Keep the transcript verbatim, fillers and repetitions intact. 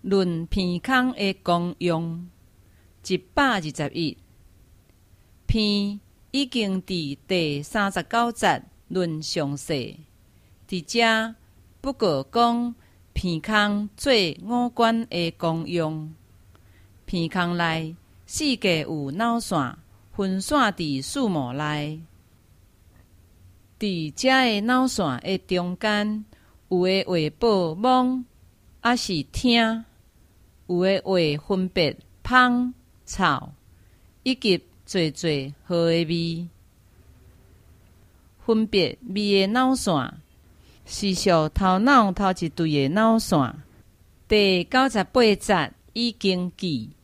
论鼻孔的功用，一百二十一篇已经伫第三十九节论详细。伫遮不过讲鼻孔做五官的功用。鼻孔内四界有脑线，分散伫视膜内。伫遮的脑线的中间，有的画报蒙，还是听；有的画分别芳、臭，以及侪侪好的味。分别味的脑线是属头脑头一对的脑线。第九十八节已经记。